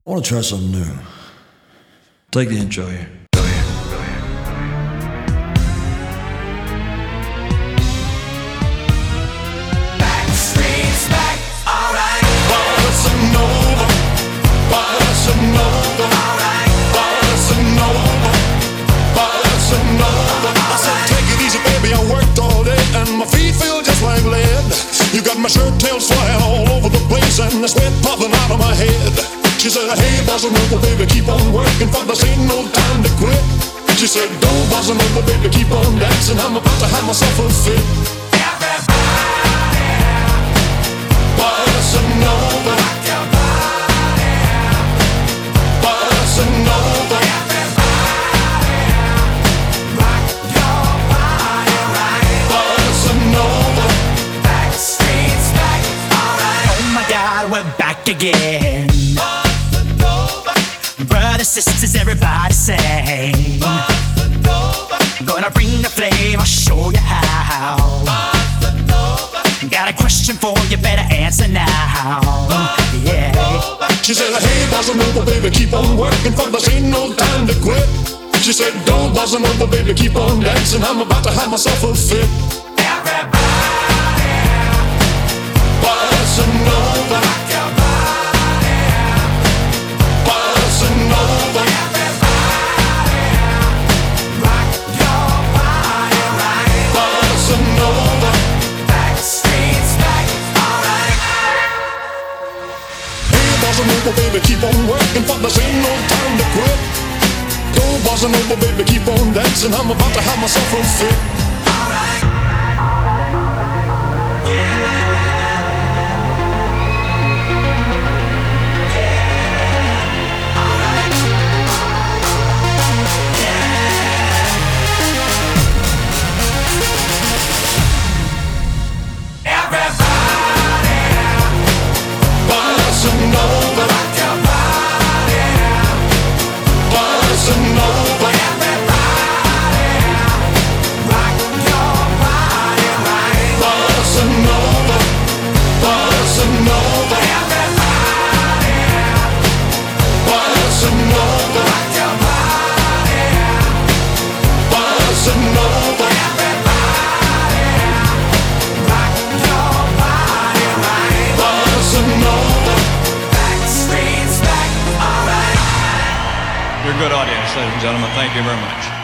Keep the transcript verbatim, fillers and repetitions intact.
I want to try something new. Take the intro here. Go here. Go here. Backstreet's back, alright. Bossa Nova, Bossa Nova, alright. Bossa Nova, Bossa Nova. I said, take it easy, baby. I worked all day and my feet feel just like lead. You got my shirt tails flying all over the place and the sweat popping out of my head. She said, hey, bossa nova, baby, keep on working, for this ain't no time to quit. She said, don't bossa nova, baby, keep on dancing, I'm about to have myself a fit. Everybody, bossa nova, rock your body. Bossa nova, everybody, rock your body right. Bossa nova, Backstreet's back, alright. Oh my God, we're back again. Brothers, sisters, everybody say Bossa Nova. Gonna bring the flame, I'll show you how. Bossa Nova. Got a question for you, better answer now. Bossa yeah. Nova. She said, hey, bossa nova, baby, keep on working, for this ain't no time to quit. She said, don't bossa nova, baby, keep on dancing, I'm about to have myself a fit. Everybody, bossa nova, rock your body. Bossa nova, everybody, rock your body right. Bossa nova, Backstreet's back, alright. Hey, bossa nova, baby, keep on working, for this ain't no time to quit. Go, bossa nova, baby, keep on dancing, I'm about to have myself a fit. Alright. Yeah. Bossa nova, rock your body. Bossa nova, everybody, rock your body right. Bossa nova, bossa nova, everybody, bossa nova, rock your body. Bossa nova, everybody, rock your body right. Bossa nova, Backstreet's back, alright. You're a good audience, ladies and gentlemen. Thank you very much.